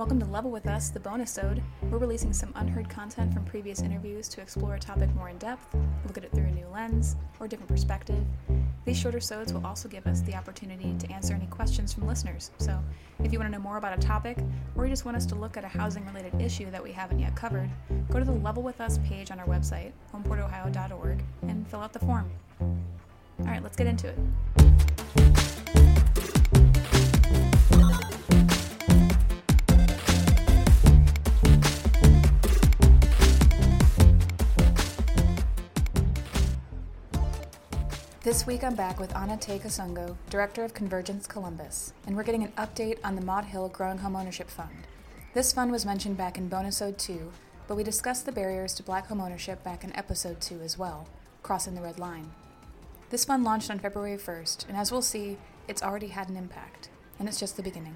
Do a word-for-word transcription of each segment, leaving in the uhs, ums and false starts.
Welcome to Level With Us, the bonus-ode. We're releasing some unheard content from previous interviews to explore a topic more in depth, look at it through a new lens, or a different perspective. These shorter sodes will also give us the opportunity to answer any questions from listeners. So, if you want to know more about a topic, or you just want us to look at a housing-related issue that we haven't yet covered, go to the Level With Us page on our website, homeport ohio dot org, and fill out the form. All right, let's get into it. This week I'm back with Ana Te Kasungo, Director of Convergence Columbus, and we're getting an update on the Maud Hill Growing Homeownership Fund. This fund was mentioned back in Bonusode two, but we discussed the barriers to Black homeownership back in Episode two as well, Crossing the Red Line. This fund launched on February first, and as we'll see, it's already had an impact, and it's just the beginning.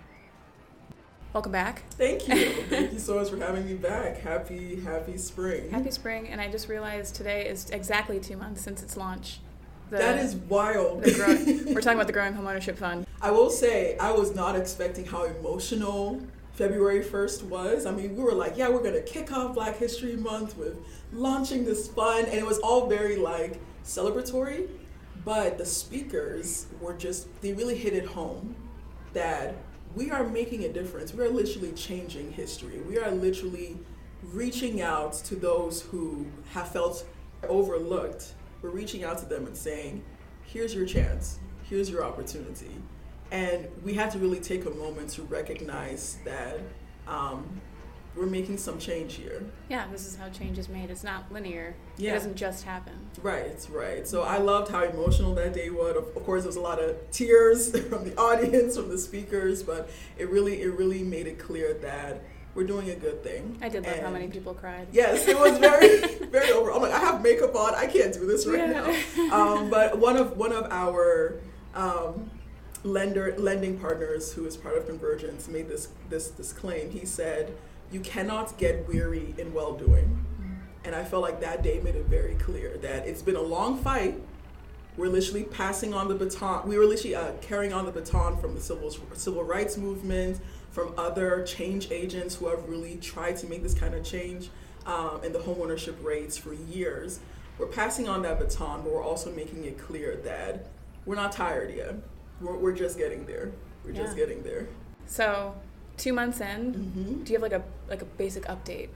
Welcome back. Thank you. Thank you so much for having me back. Happy, happy spring. Happy spring, and I just realized today is exactly two months since its launch. The, that is wild. The grow- we're talking about the Growing Homeownership Fund. I will say, I was not expecting how emotional February first was. I mean, we were like, yeah, we're going to kick off Black History Month with launching this fund. And it was all very, like, celebratory. But the speakers were just, they really hit it home that we are making a difference. We are literally changing history. We are literally reaching out to those who have felt overlooked. We're reaching out to them and saying, here's your chance, here's your opportunity. And we have to really take a moment to recognize that um, we're making some change here. Yeah, this is how change is made. It's not linear. Yeah. It doesn't just happen. Right, right. So I loved how emotional that day was. Of course, there was a lot of tears from the audience, from the speakers, but it really, it really made it clear that we're doing a good thing. I did love and how many people cried. Yes, it was very, very over. I'm like, I have makeup on. I can't do this right yeah. now. Um, but one of one of our um, lender lending partners, who is part of Convergence, made this this this claim. He said, "You cannot get weary in well doing," mm-hmm. and I felt like that day made it very clear that it's been a long fight. We're literally passing on the baton. We were literally uh, carrying on the baton from the civil civil rights movement, from other change agents who have really tried to make this kind of change um, in the homeownership rates for years. We're passing on that baton, but we're also making it clear that we're not tired yet. We're, we're just getting there. We're yeah. just getting there. So, two months in, mm-hmm. do you have like a like a basic update?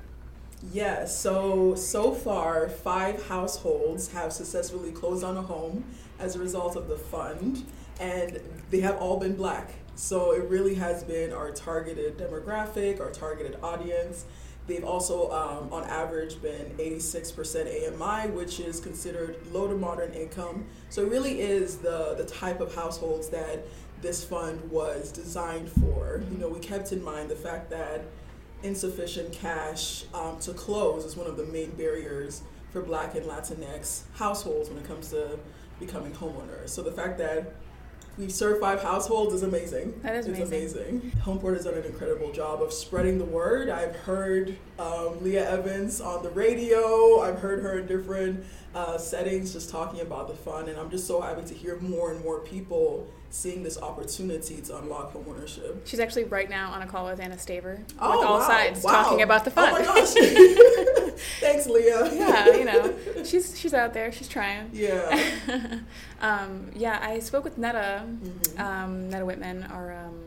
Yes, so, so far, five households have successfully closed on a home as a result of the fund, and they have all been Black. So it really has been our targeted demographic, our targeted audience. They've also, um, on average, been eighty-six percent A M I, which is considered low to moderate income. So it really is the, the type of households that this fund was designed for. You know, we kept in mind the fact that insufficient cash um, to close is one of the main barriers for Black and Latinx households when it comes to becoming homeowners. So the fact that we've served five households is amazing. That is amazing. It's amazing. Homeport has done an incredible job of spreading the word. I've heard um, Leah Evans on the radio. I've heard her in different uh, settings just talking about the fund, and I'm just so happy to hear more and more people seeing this opportunity to unlock homeownership. She's actually right now on a call with Anna Staver oh, with all wow. sides wow. talking about the fund. Oh my gosh. Thanks, Leah. Yeah, you know, she's she's out there. She's trying. Yeah. um, yeah, I spoke with Netta, mm-hmm. um, Netta Whitman, our um,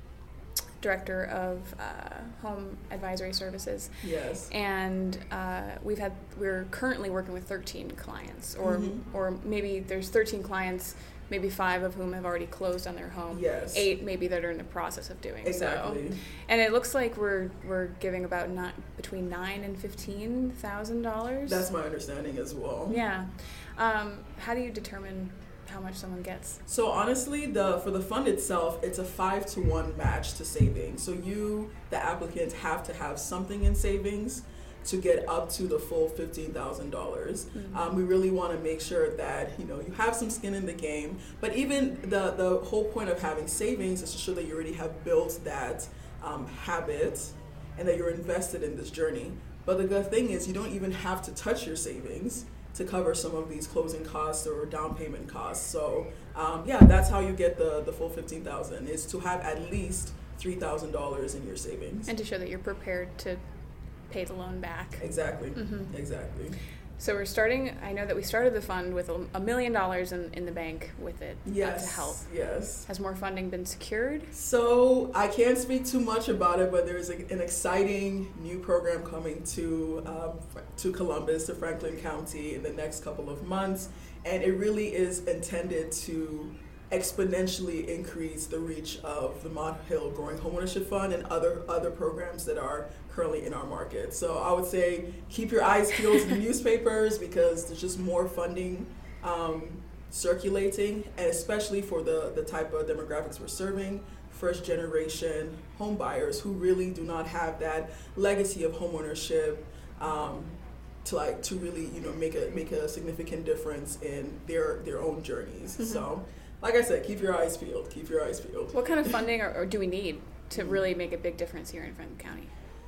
director of uh, Home Advisory Services. Yes. And uh, we've had we're currently working with thirteen clients, or mm-hmm. or maybe there's thirteen clients. Maybe five of whom have already closed on their home. Yes. Eight maybe that are in the process of doing exactly. so. And it looks like we're we're giving about not between nine and fifteen thousand dollars. That's my understanding as well. Yeah. Um, how do you determine how much someone gets? So honestly, the for the fund itself, it's a five to one match to savings. So you, the applicant, have to have something in savings to get up to the full fifteen thousand dollars. Mm-hmm. Um, we really want to make sure that, you know, you have some skin in the game. But even the, the whole point of having savings is to show that you already have built that um, habit and that you're invested in this journey. But the good thing is you don't even have to touch your savings to cover some of these closing costs or down payment costs. So um, yeah, that's how you get the, the full fifteen thousand dollars is to have at least three thousand dollars in your savings. And to show that you're prepared to pay the loan back. Exactly, Mm-hmm. exactly. So we're starting, I know that we started the fund with a, a million dollars in, in the bank with it Yes, uh, to help. yes. Has more funding been secured? So I can't speak too much about it, but there's a, an exciting new program coming to um, to Columbus, to Franklin County in the next couple of months, and it really is intended to exponentially increase the reach of the Mott Hill Growing Homeownership Fund and other other programs that are currently in our market. So I would say keep your eyes peeled to the newspapers, because there's just more funding um, circulating, and especially for the, the type of demographics we're serving, first generation home buyers who really do not have that legacy of homeownership um, to like to really, you know, make a make a significant difference in their their own journeys. Mm-hmm. So like I said, keep your eyes peeled, keep your eyes peeled. What kind of funding or, or do we need to really make a big difference here in Franklin County?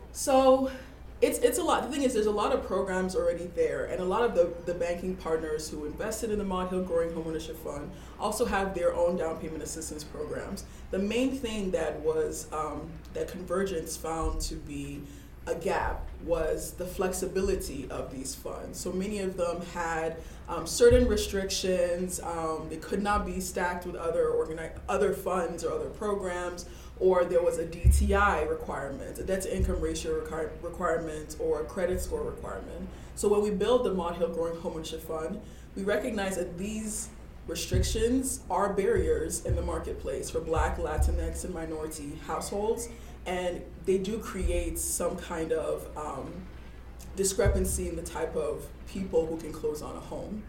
So it's it's a lot. The thing is, there's a lot of programs already there, and a lot of the, the banking partners who invested in the Mott Hill Growing Homeownership Fund also have their own down payment assistance programs. The main thing that was um, that Convergence found to be a gap was the flexibility of these funds. So many of them had um, certain restrictions. Um, they could not be stacked with other organi- other funds or other programs, or there was a D T I requirement, a debt to income ratio requir- requirement, or a credit score requirement. So when we built the Mott Hill Growing Homeownership Fund, we recognize that these restrictions are barriers in the marketplace for Black, Latinx, and minority households, and they do create some kind of um, discrepancy in the type of people who can close on a home.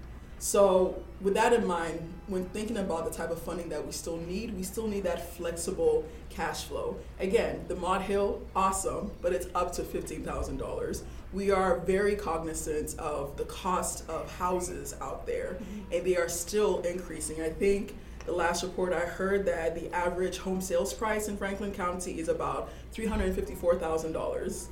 So with that in mind, when thinking about the type of funding that we still need, we still need that flexible cash flow. Again, the Mott Hill, awesome, but it's up to fifteen thousand dollars. We are very cognizant of the cost of houses out there, mm-hmm. and they are still increasing. I think the last report I heard that the average home sales price in Franklin County is about three hundred fifty-four thousand dollars.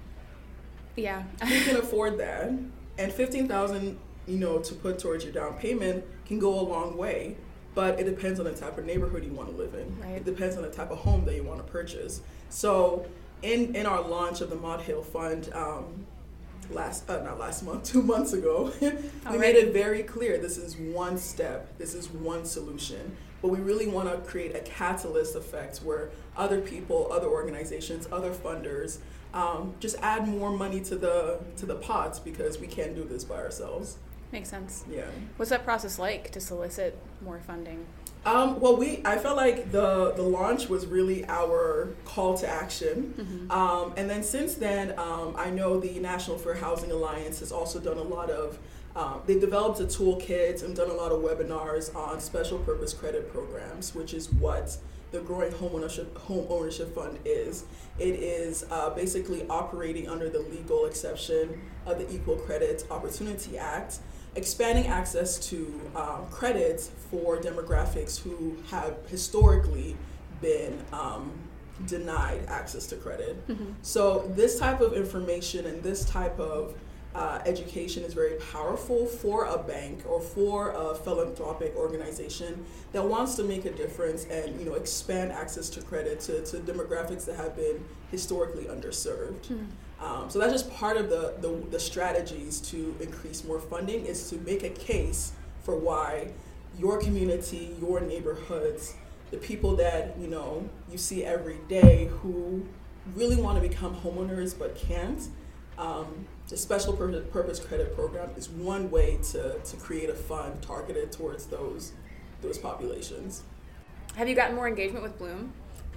Yeah. You can afford that, and fifteen thousand dollars, you know, to put towards your down payment can go a long way, but it depends on the type of neighborhood you want to live in. Right. It depends on the type of home that you want to purchase. So in, in our launch of the Mott Hill Fund, um, last uh, not last month, two months ago, we Alright. made it very clear this is one step, this is one solution. But we really want to create a catalyst effect where other people, other organizations, other funders um, just add more money to the to the pots, because we can't do this by ourselves. Makes sense. Yeah. What's that process like to solicit more funding? Um, well, we I felt like the the launch was really our call to action, Mm-hmm. um, and then since then, um, I know the National Fair Housing Alliance has also done a lot of. Um, they developed a toolkit and done a lot of webinars on special purpose credit programs, which is what the Growing Homeownership Home Ownership Fund is. It is uh, basically operating under the legal exception of the Equal Credit Opportunity Act, expanding access to um, credit for demographics who have historically been um, denied access to credit. Mm-hmm. So this type of information and this type of uh, education is very powerful for a bank or for a philanthropic organization that wants to make a difference and, you know, expand access to credit to, to demographics that have been historically underserved. Mm-hmm. Um, so that's just part of the, the, the strategies to increase more funding, is to make a case for why your community, your neighborhoods, the people that, you know, you see every day who really want to become homeowners but can't, um, the Special Purpose Credit Program is one way to, to create a fund targeted towards those those populations. Have you gotten more engagement with Bloom?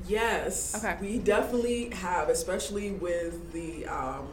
Yes, okay. We definitely have, especially with the, um,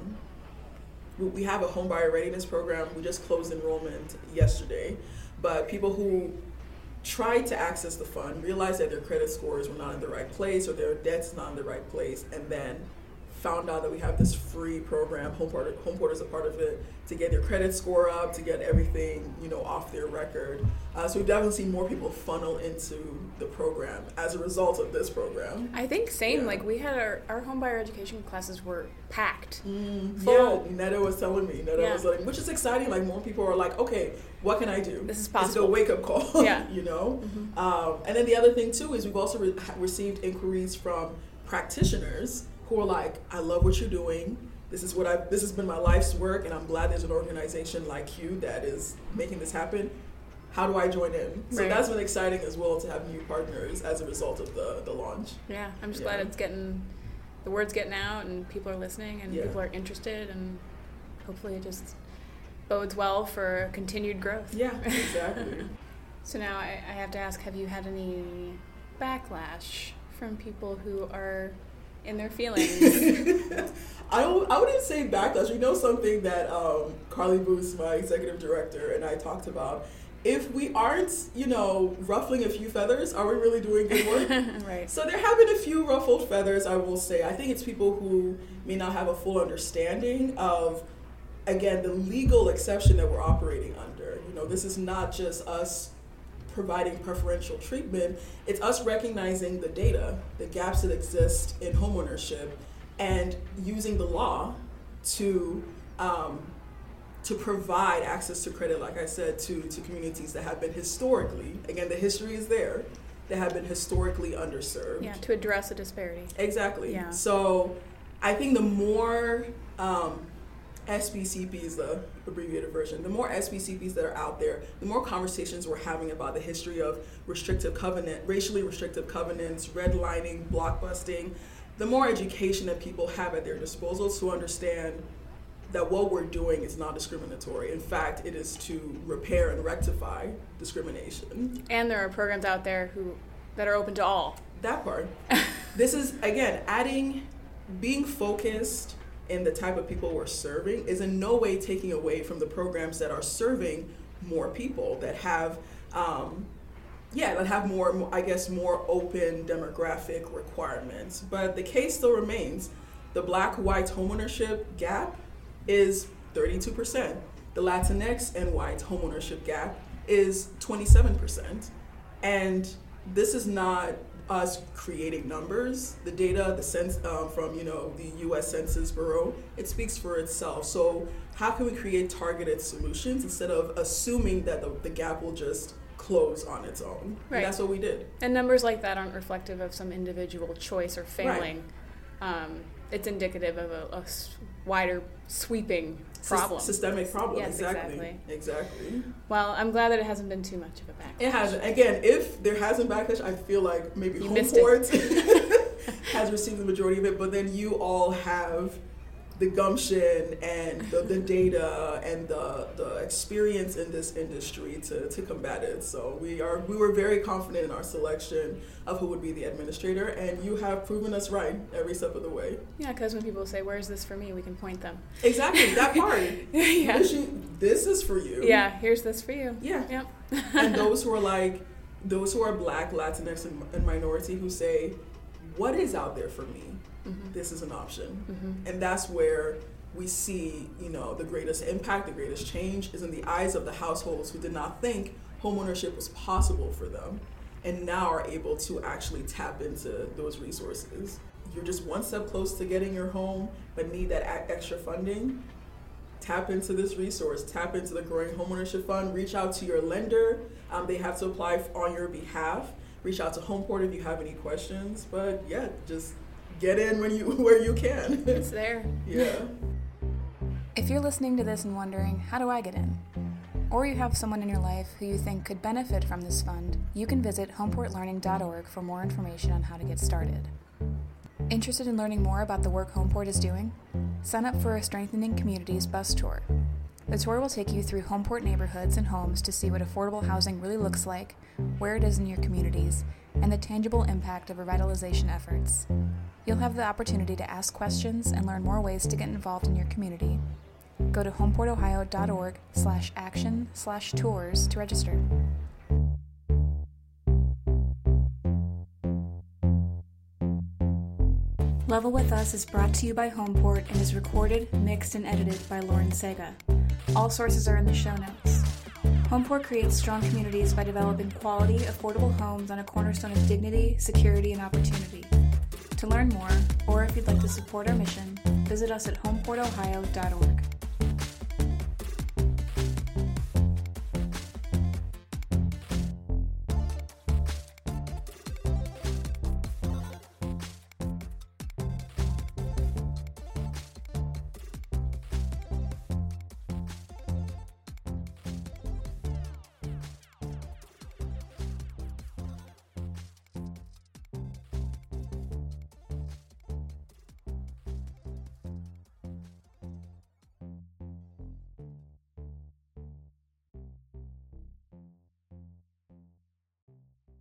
we have a home buyer readiness program. We just closed enrollment yesterday, but people who tried to access the fund realized that their credit scores were not in the right place or their debt's not in the right place, and then found out that we have this free program, Home Porter, Home Porter's a part of it, to get their credit score up, to get everything, you know, off their record. Uh, so we've definitely seen more people funnel into the program as a result of this program. I think same, Yeah. like we had our, our home buyer education classes were packed. Mm, Full. yeah, Netta was telling me, Netta Yeah. was like, which is exciting, like more people are like, okay, what can I do? This is It's possible. a wake-up call, Yeah. you know? Mm-hmm. Um, and then the other thing too is we've also re- received inquiries from practitioners who are like, I love what you're doing. This is what I. This has been my life's work, and I'm glad there's an organization like you that is making this happen. How do I join in? So right. that's been exciting as well to have new partners as a result of the, the launch. Yeah, I'm just yeah. glad it's getting, the word's getting out and people are listening and yeah. people are interested, and hopefully it just bodes well for continued growth. Yeah, exactly. So now I, I have to ask, have you had any backlash from people who are in their feelings? I don't. I wouldn't say backlash. You know something that um, Carly Booth, my executive director, and I talked about. If we aren't, you know, ruffling a few feathers, are we really doing good work? Right. So there have been a few ruffled feathers, I will say. I think it's people who may not have a full understanding of, again, the legal exception that we're operating under. You know, this is not just us providing preferential treatment. It's us recognizing the data, the gaps that exist in homeownership, and using the law to um, to provide access to credit, like I said, to, to communities that have been historically, again, the history is there, that have been historically underserved. Yeah, to address a disparity. Exactly. Yeah. So I think the more um, S B C Ps, the abbreviated version, the more S B C Ps that are out there, the more conversations we're having about the history of restrictive covenant, racially restrictive covenants, redlining, blockbusting, the more education that people have at their disposal to understand that what we're doing is not discriminatory. In fact, it is to repair and rectify discrimination. And there are programs out there who that are open to all. That part. This is, again, adding, being focused in the type of people we're serving is in no way taking away from the programs that are serving more people, that have, um, yeah, that have more, I guess, more open demographic requirements. But the case still remains. The Black-white homeownership gap is thirty-two percent. The Latinx and white homeownership gap is twenty-seven percent. And this is not us creating numbers. The data, the sense um, from you know the U S Census Bureau, it speaks for itself. So how can we create targeted solutions instead of assuming that the, the gap will just close on its own? Right. And that's what we did. And numbers like that aren't reflective of some individual choice or failing. Right. Um, it's indicative of a, a wider, sweeping problem. S- systemic problem, yes, exactly. exactly. Exactly. Well, I'm glad that it hasn't been too much of a backlash. It hasn't. Again, if there hasn't backlash, I feel like maybe You Homeport has received the majority of it, but then you all have the gumption and the, the data and the, the experience in this industry to, to combat it. So we are we were very confident in our selection of who would be the administrator, and you have proven us right every step of the way. Yeah, because when people say, "Where's this for me?" we can point them. Exactly, that part. Yeah. This, you, this is for you. Yeah, here's this for you. Yeah. Yep. And those who are like, those who are Black, Latinx, and, and minority who say, what is out there for me? Mm-hmm. This is an option. Mm-hmm. And that's where we see, you know, the greatest impact, the greatest change is in the eyes of the households who did not think homeownership was possible for them and now are able to actually tap into those resources. You're just one step close to getting your home, but need that a- extra funding. Tap into this resource, tap into the Growing Homeownership Fund, reach out to your lender. Um, they have to apply on your behalf. Reach out to Homeport if you have any questions. But yeah, just get in when you where you can. It's there. Yeah. If you're listening to this and wondering, how do I get in? Or you have someone in your life who you think could benefit from this fund, you can visit homeport learning dot org for more information on how to get started. Interested in learning more about the work Homeport is doing? Sign up for a Strengthening Communities bus tour. The tour will take you through Homeport neighborhoods and homes to see what affordable housing really looks like, where it is in your communities, and the tangible impact of revitalization efforts. You'll have the opportunity to ask questions and learn more ways to get involved in your community. Go to homeport ohio dot org slash action slash tours to register. Level With Us is brought to you by Homeport and is recorded, mixed, and edited by Lauren Sega. All sources are in the show notes. Homeport creates strong communities by developing quality, affordable homes on a cornerstone of dignity, security, and opportunity. To learn more, or if you'd like to support our mission, visit us at homeport ohio dot org.